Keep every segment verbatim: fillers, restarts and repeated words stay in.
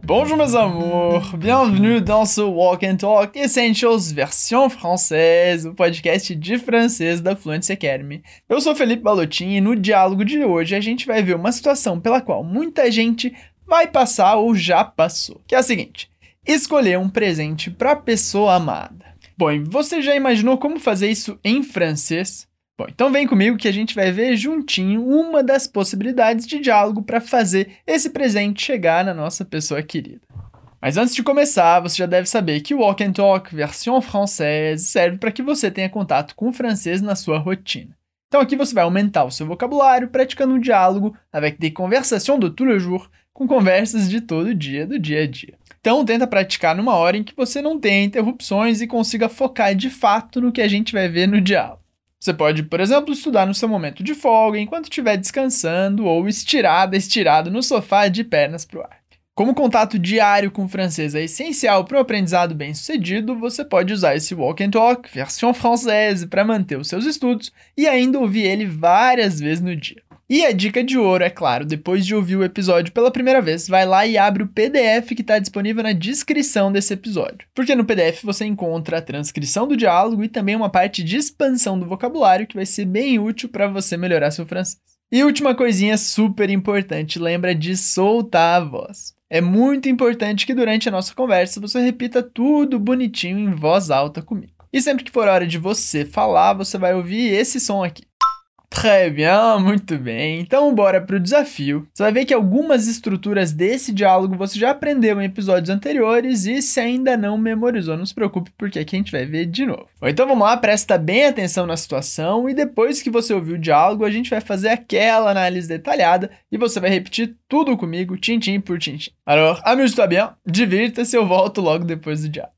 Bonjour mes amours, bienvenue dans ce Walk and Talk Essentials version française, o podcast de francês da Fluency Academy. Eu sou Felipe Ballotin e no diálogo de hoje a gente vai ver uma situação pela qual muita gente vai passar ou já passou, que é a seguinte: escolher um presente para a pessoa amada. Bom, e você já imaginou como fazer isso em francês? Bom, então vem comigo que a gente vai ver juntinho uma das possibilidades de diálogo para fazer esse presente chegar na nossa pessoa querida. Mas antes de começar, você já deve saber que o Walk and Talk version française serve para que você tenha contato com o francês na sua rotina. Então aqui você vai aumentar o seu vocabulário praticando um diálogo avec des conversations de tous les jours, com conversas de todo dia, do dia a dia. Então tenta praticar numa hora em que você não tenha interrupções e consiga focar de fato no que a gente vai ver no diálogo. Você pode, por exemplo, estudar no seu momento de folga enquanto estiver descansando ou estirada, estirado no sofá de pernas para o ar. Como contato diário com o francês é essencial para um aprendizado bem-sucedido, você pode usar esse Walk and Talk version française para manter os seus estudos e ainda ouvir ele várias vezes no dia. E a dica de ouro, é claro, depois de ouvir o episódio pela primeira vez, vai lá e abre o P D F que está disponível na descrição desse episódio. Porque no P D F você encontra a transcrição do diálogo e também uma parte de expansão do vocabulário que vai ser bem útil para você melhorar seu francês. E última coisinha super importante, lembra de soltar a voz. É muito importante que durante a nossa conversa você repita tudo bonitinho em voz alta comigo. E sempre que for hora de você falar, você vai ouvir esse som aqui. Très bien, muito bem. Então bora pro desafio. Você vai ver que algumas estruturas desse diálogo você já aprendeu em episódios anteriores e se ainda não memorizou, não se preocupe porque aqui a gente vai ver de novo. Bom, então vamos lá, presta bem atenção na situação e depois que você ouvir o diálogo a gente vai fazer aquela análise detalhada e você vai repetir tudo comigo, tintim por tintim. Alors, amuse-toi bien, divirta-se, eu volto logo depois do diálogo.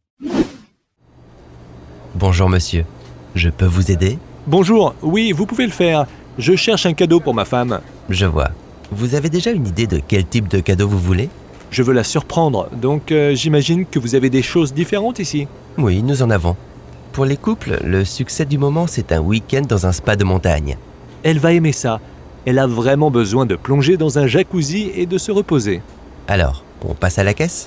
Bonjour monsieur, je peux vous aider? Bonjour, oui, vous pouvez le faire. Je cherche un cadeau pour ma femme. Je vois. Vous avez déjà une idée de quel type de cadeau vous voulez? Je veux la surprendre, donc euh, j'imagine que vous avez des choses différentes ici. Oui, nous en avons. Pour les couples, le succès du moment, c'est un week-end dans un spa de montagne. Elle va aimer ça. Elle a vraiment besoin de plonger dans un jacuzzi et de se reposer. Alors, on passe à la caisse?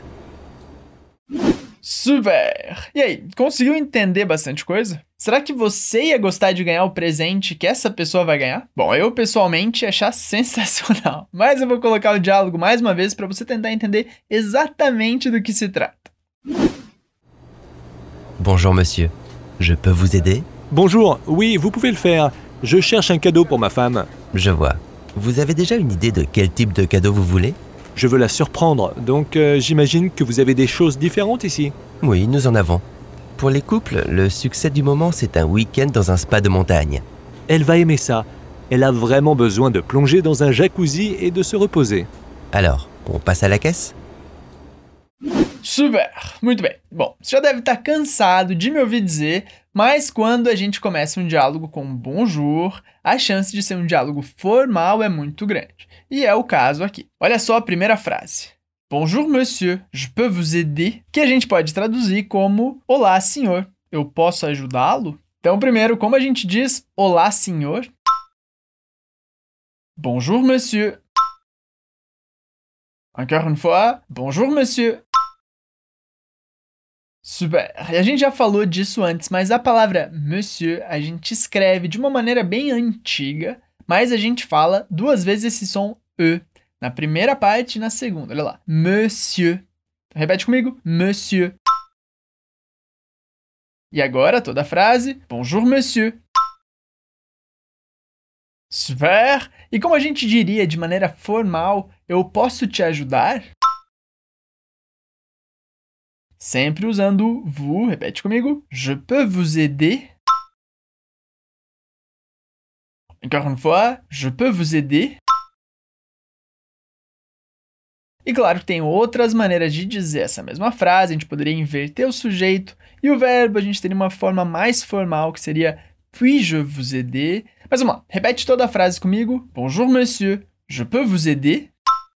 Super! E aí, conseguiu entender bastante coisa? Será que você ia gostar de ganhar o presente que essa pessoa vai ganhar? Bom, eu pessoalmente ia achar sensacional, mas eu vou colocar o diálogo mais uma vez para você tentar entender exatamente do que se trata. Bonjour monsieur, je peux vous aider? Bonjour, oui, vous pouvez le faire. Je cherche un cadeau pour ma femme. Je vois. Vous avez déjà une idée de quel type de cadeau vous voulez? Je veux la surprendre, donc euh, j'imagine que vous avez des choses différentes ici. Oui, nous en avons. Pour les couples, le succès du moment, c'est un week-end dans un spa de montagne. Elle va aimer ça. Elle a vraiment besoin de plonger dans un jacuzzi et de se reposer. Alors, on passe à la caisse? Super! Muito bem. Bom, você já deve estar cansado de me ouvir dizer, mas quando a gente começa um diálogo com bonjour, a chance de ser um diálogo formal é muito grande. E é o caso aqui. Olha só a primeira frase. Bonjour monsieur, je peux vous aider? Que a gente pode traduzir como olá senhor, eu posso ajudá-lo? Então primeiro, como a gente diz olá senhor? Bonjour monsieur. Encore une fois, bonjour monsieur. Super! E a gente já falou disso antes, mas a palavra monsieur a gente escreve de uma maneira bem antiga, mas a gente fala duas vezes esse som E, na primeira parte e na segunda. Olha lá, monsieur. Repete comigo, monsieur. E agora toda a frase, bonjour monsieur. Super! E como a gente diria de maneira formal, eu posso te ajudar? Sempre usando vous, repete comigo. Je peux vous aider? Encore une fois, je peux vous aider? E claro que tem outras maneiras de dizer essa mesma frase, a gente poderia inverter o sujeito e o verbo, a gente teria uma forma mais formal que seria puis-je vous aider? Mas vamos lá, repete toda a frase comigo. Bonjour monsieur, je peux vous aider?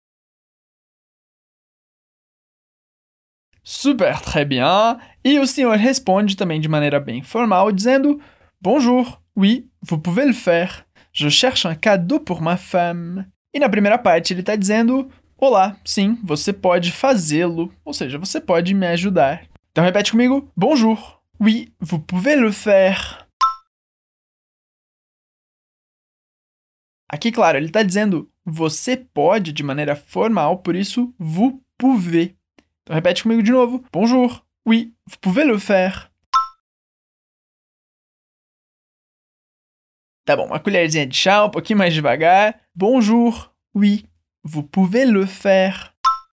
Super, très bien. E o senhor responde também de maneira bem formal, dizendo bonjour, oui, vous pouvez le faire. Je cherche un cadeau pour ma femme. E na primeira parte ele está dizendo olá, sim, você pode fazê-lo, ou seja, você pode me ajudar. Então repete comigo, bonjour. Oui, vous pouvez le faire. Aqui, claro, ele está dizendo você pode de maneira formal, por isso, vous pouvez. Então repete comigo de novo, bonjour. Oui, vous pouvez le faire. Tá bom, uma colherzinha de chá, um pouquinho mais devagar. Bonjour. Oui, vous pouvez le faire.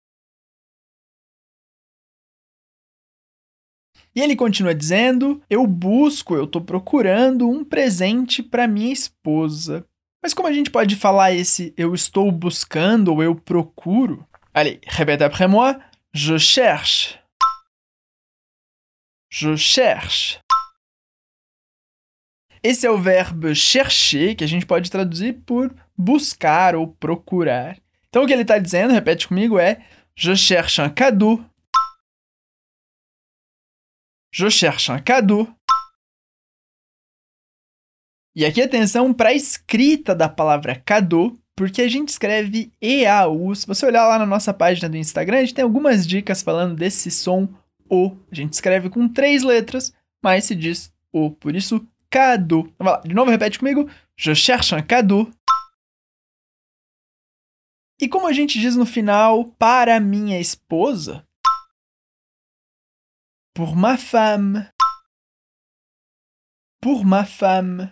E ele continua dizendo, eu busco, eu tô procurando um presente para minha esposa. Mas como a gente pode falar esse eu estou buscando ou eu procuro? Allez, répète après moi. Je cherche. Je cherche. Esse é o verbo chercher, que a gente pode traduzir por buscar ou procurar. Então o que ele está dizendo, repete comigo, é je cherche un cadeau. Je cherche un cadeau. E aqui atenção para a escrita da palavra cadeau, porque a gente escreve E A U. Se você olhar lá na nossa página do Instagram, a gente tem algumas dicas falando desse som O. A gente escreve com três letras, mas se diz O. Por isso, cadeau. Então, vai lá, de novo, repete comigo. Je cherche un cadeau. E como a gente diz no final, para minha esposa? Pour ma femme. Pour ma femme.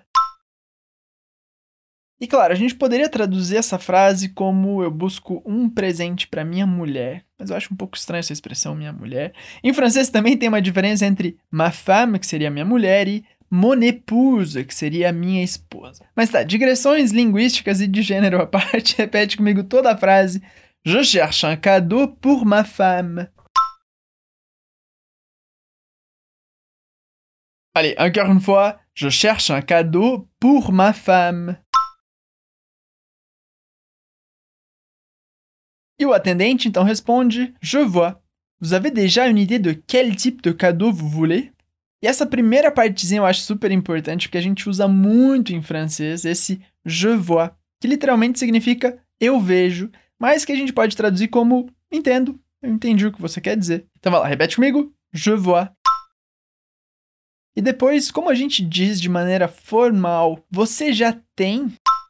E claro, a gente poderia traduzir essa frase como eu busco um presente para minha mulher. Mas eu acho um pouco estranho essa expressão, minha mulher. Em francês também tem uma diferença entre ma femme, que seria minha mulher, e mon épouse, que seria minha esposa. Mas tá, digressões linguísticas e de gênero à parte, repete comigo toda a frase. Je cherche un cadeau pour ma femme. Allez, encore une fois. Je cherche un cadeau pour ma femme. E o atendente então responde, je vois. Vous avez déjà une idée de quel type de cadeau vous voulez? E essa primeira partezinha eu acho super importante porque a gente usa muito em francês esse je vois, que literalmente significa eu vejo, mas que a gente pode traduzir como entendo, eu entendi o que você quer dizer. Então vai lá, repete comigo, je vois. E depois, como a gente diz de maneira formal, você já tem?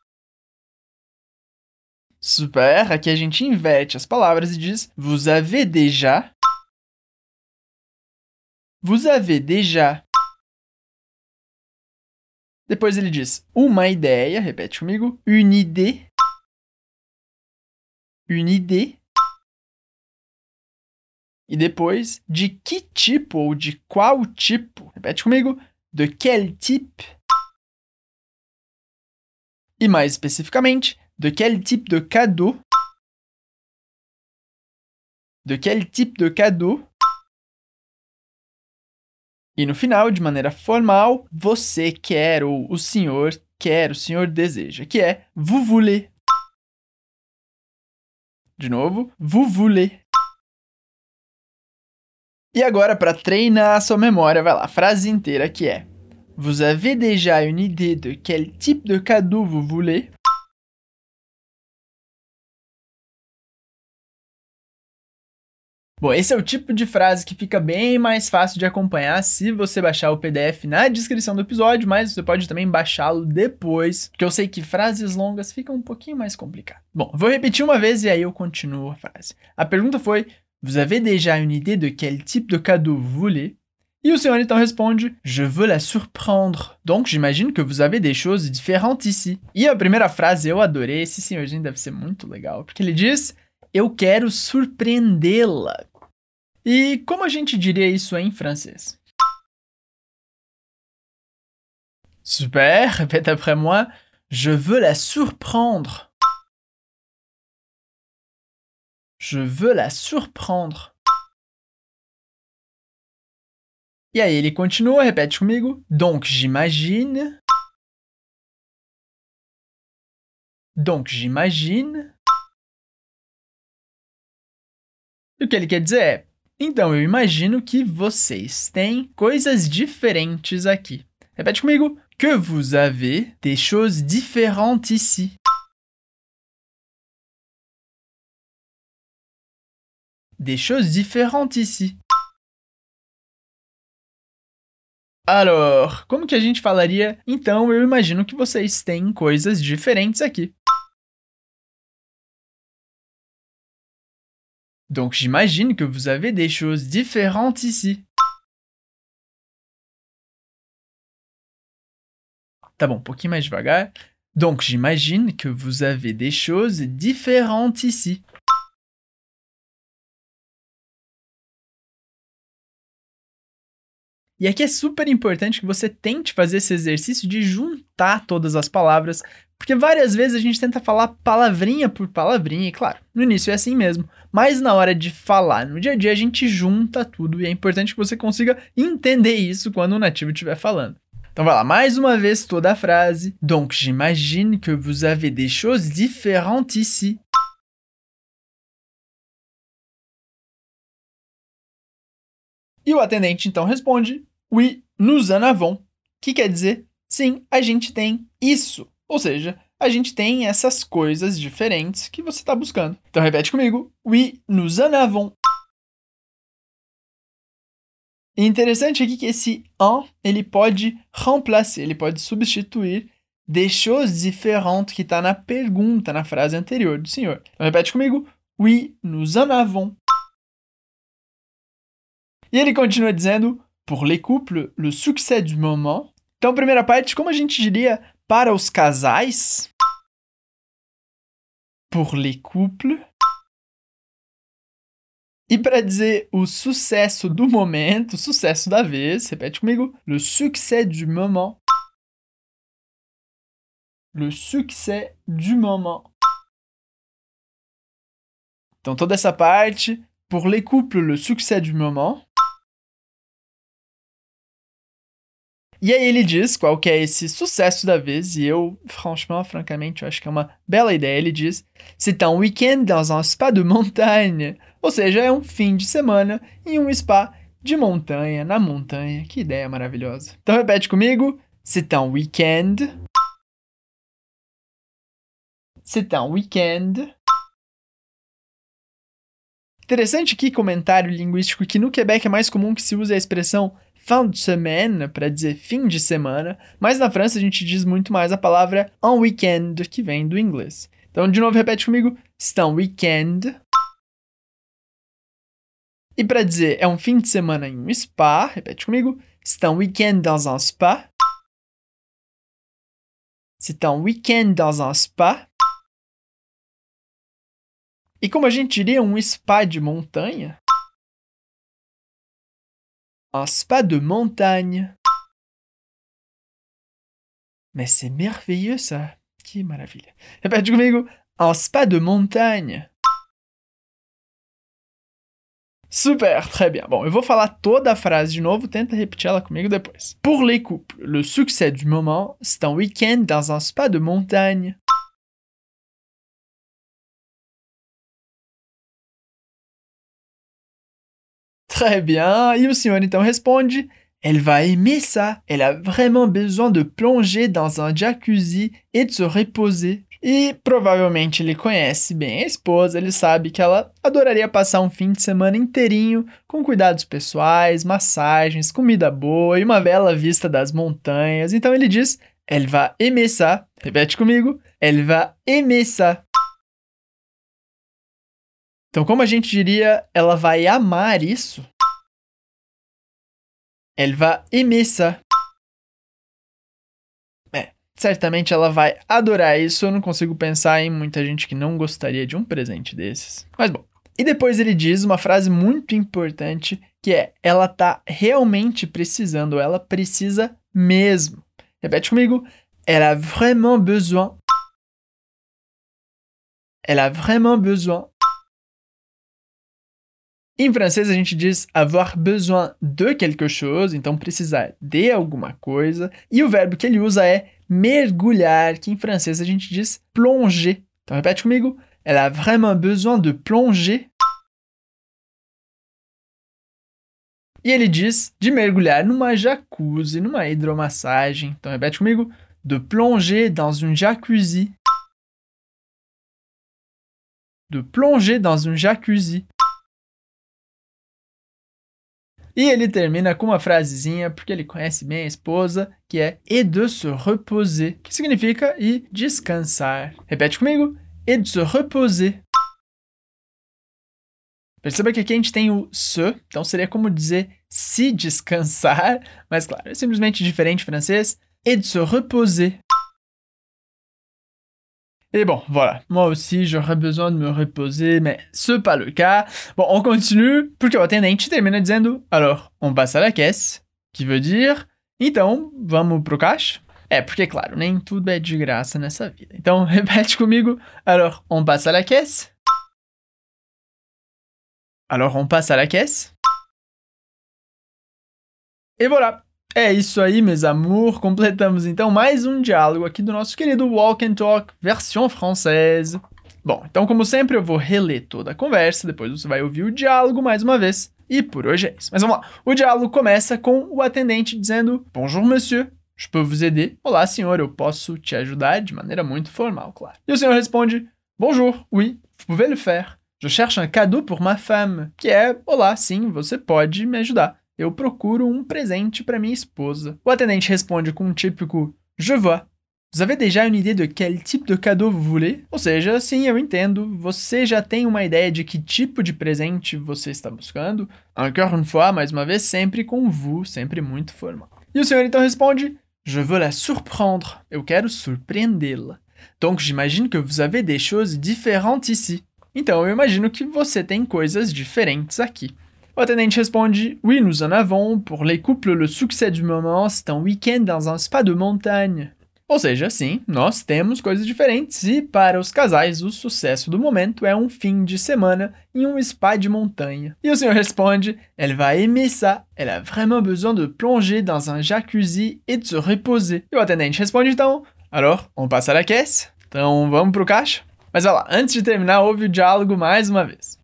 Super, aqui a gente inverte as palavras e diz vous avez déjà. Vous avez déjà. Depois ele diz uma ideia, repete comigo, une idée. Une idée. E depois, de que tipo ou de qual tipo? Repete comigo, de quel type. E mais especificamente, de quel type de cadeau? De quel type de cadeau? E no final, de maneira formal, você quer ou o senhor quer, o senhor deseja, que é vous voulez. De novo, vous voulez. E agora, para treinar a sua memória, vai lá, frase inteira que é vous avez déjà une idée de quel type de cadeau vous voulez? Bom, esse é o tipo de frase que fica bem mais fácil de acompanhar se você baixar o P D F na descrição do episódio, mas você pode também baixá-lo depois, porque eu sei que frases longas ficam um pouquinho mais complicadas. Bom, vou repetir uma vez e aí eu continuo a frase. A pergunta foi, vous avez déjà une idée de quel type de cadeau vous voulez? E o senhor então responde, je veux la surprendre. Donc, j'imagine que vous avez des choses différentes ici. E a primeira frase eu adorei, esse senhorzinho deve ser muito legal, porque ele diz, eu quero surpreendê-la. E como a gente diria isso em francês? Super, répète après moi. Je veux la surprendre. Je veux la surprendre. E aí ele continua, repete comigo. Donc j'imagine. Donc j'imagine. E o que ele quer dizer é, então eu imagino que vocês têm coisas diferentes aqui. Repete comigo. Que vous avez des choses différentes ici. des choses différentes ici. Alors, como que a gente falaria? Então, eu imagino que vocês têm coisas diferentes aqui. Donc, j'imagine que vous avez des choses différentes ici. Tá bom, um pouquinho mais devagar. Donc, j'imagine que vous avez des choses différentes ici. E aqui é super importante que você tente fazer esse exercício de juntar todas as palavras, porque várias vezes a gente tenta falar palavrinha por palavrinha, e claro, no início é assim mesmo, mas na hora de falar no dia a dia a gente junta tudo e é importante que você consiga entender isso quando o nativo estiver falando. Então vai lá, mais uma vez toda a frase. Donc j'imagine que vous avez des choses différentes ici. E o atendente então responde: Oui, nous en avons. Que quer dizer, sim, a gente tem isso. Ou seja, a gente tem essas coisas diferentes que você está buscando. Então repete comigo: Oui, nous en avons. E interessante aqui que esse en, ele pode remplacer, ele pode substituir des choses différentes que está na pergunta, na frase anterior do senhor. Então repete comigo: Oui, nous en avons. E ele continua dizendo, pour les couples, le succès du moment. Então, primeira parte, como a gente diria para os casais? Pour les couples. E para dizer o sucesso do momento, o sucesso da vez, repete comigo, le succès du moment. Le succès du moment. Então, toda essa parte, pour les couples, le succès du moment. E aí ele diz qual que é esse sucesso da vez, e eu, franchement, francamente, eu acho que é uma bela ideia. Ele diz, c'est un week-end dans un spa de montagne. Ou seja, é um fim de semana em um spa de montanha, na montanha. Que ideia maravilhosa. Então repete comigo, c'est un week-end. C'est un week-end. Interessante aqui comentário linguístico que no Quebec é mais comum que se use a expressão fin de semaine para dizer fim de semana, mas na França a gente diz muito mais a palavra un week-end, que vem do inglês. Então, de novo, repete comigo, c'est un week-end. E para dizer é um fim de semana em um spa, repete comigo, c'est un week-end dans un spa. C'est un week-end dans un spa. E como a gente diria um spa de montanha? Un spa de montagne. Mais c'est merveilleux ça. Que maravilha. Repete comigo. Un spa de montagne. Super, très bien. Bom, eu vou falar toda a frase de novo, tenta repetir ela comigo depois. Pour les couples, le succès du moment, c'est un week-end dans un spa de montagne. Très bien. E o senhor então responde, elle va aimer ça. Elle a vraiment besoin de plonger dans un jacuzzi et de se reposer. E provavelmente ele conhece bem a esposa, ele sabe que ela adoraria passar um fim de semana inteirinho com cuidados pessoais, massagens, comida boa e uma bela vista das montanhas. Então ele diz, elle va aimer ça. Repete comigo, elle va aimer ça. Então, como a gente diria, ela vai amar isso? Elle va aimer ça. É, certamente ela vai adorar isso. Eu não consigo pensar em muita gente que não gostaria de um presente desses. Mas bom. E depois ele diz uma frase muito importante, que é, ela tá realmente precisando, ela precisa mesmo. Repete comigo. Elle a vraiment besoin. Elle a vraiment besoin. Em francês, a gente diz avoir besoin de quelque chose, então precisar de alguma coisa. E o verbo que ele usa é mergulhar, que em francês a gente diz plonger. Então repete comigo. Elle a vraiment besoin de plonger. E ele diz de mergulhar numa jacuzzi, numa hidromassagem. Então repete comigo. De plonger dans un jacuzzi. De plonger dans un jacuzzi. E ele termina com uma frasezinha, porque ele conhece bem a esposa, que é et de se reposer, que significa e descansar. Repete comigo, et de se reposer. Perceba que aqui a gente tem o se, então seria como dizer se descansar, mas claro, é simplesmente diferente em francês, et de se reposer. Et bon, voilà, moi aussi j'aurais besoin de me reposer, mais c'est pas le cas. Bon, on continue, porque o atendente termina dizendo, alors, on passe à la caisse, que veut dire, então, vamos pro caixa? É, porque claro, nem tudo é de graça nessa vida. Então, repete comigo, alors, on passe à la caisse? Alors, on passe à la caisse? Et voilà! É isso aí, meus amours. Completamos então mais um diálogo aqui do nosso querido Walk and Talk, versão francesa. Bom, então como sempre eu vou reler toda a conversa, depois você vai ouvir o diálogo mais uma vez. E por hoje é isso. Mas vamos lá. O diálogo começa com o atendente dizendo Bonjour, monsieur. Je peux vous aider? Olá, senhor, eu posso te ajudar? De maneira muito formal, claro. E o senhor responde Bonjour, oui, vous pouvez le faire. Je cherche un cadeau pour ma femme. Que é, olá, sim, você pode me ajudar. Eu procuro um presente para minha esposa. O atendente responde com um típico Je vois. Vous avez déjà une idée de quel type de cadeau vous voulez? Ou seja, sim, eu entendo. Você já tem uma ideia de que tipo de presente você está buscando? Encore une fois, mais uma vez, sempre com vous, sempre muito formal. E o senhor então responde Je veux la surprendre. Eu quero surpreendê-la. Donc, j'imagine que vous avez des choses différentes ici. Então, eu imagino que você tem coisas diferentes aqui. O atendente responde « Oui, nous en avons. Pour les couples, le succès du moment, c'est un week-end dans un spa de montagne. » Ou seja, sim, nós temos coisas diferentes e, para os casais, o sucesso do momento é um fim de semana em um spa de montanha. E o senhor responde « Elle va aimer ça. Elle a vraiment besoin de plonger dans un jacuzzi et de se reposer. » E o atendente responde então « Alors, on passe à la caisse? » Então, vamos pro caixa? Mas olha lá, antes de terminar, ouve o diálogo mais uma vez.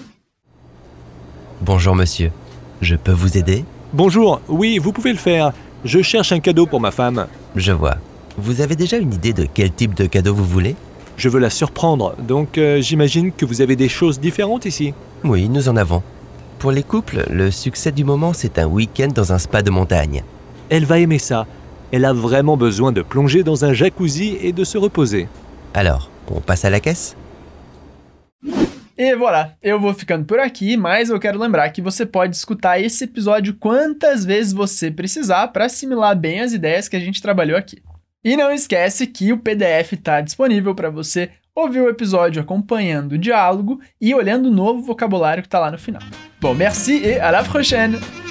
Bonjour monsieur, je peux vous aider? Bonjour, oui, vous pouvez le faire. Je cherche un cadeau pour ma femme. Je vois. Vous avez déjà une idée de quel type de cadeau vous voulez? Je veux la surprendre, donc euh, j'imagine que vous avez des choses différentes ici. Oui, nous en avons. Pour les couples, le succès du moment, c'est un week-end dans un spa de montagne. Elle va aimer ça. Elle a vraiment besoin de plonger dans un jacuzzi et de se reposer. Alors, on passe à la caisse? E voilà, eu vou ficando por aqui, mas eu quero lembrar que você pode escutar esse episódio quantas vezes você precisar para assimilar bem as ideias que a gente trabalhou aqui. E não esquece que o P D F está disponível para você ouvir o episódio acompanhando o diálogo e olhando o novo vocabulário que está lá no final. Bom, merci et à la prochaine!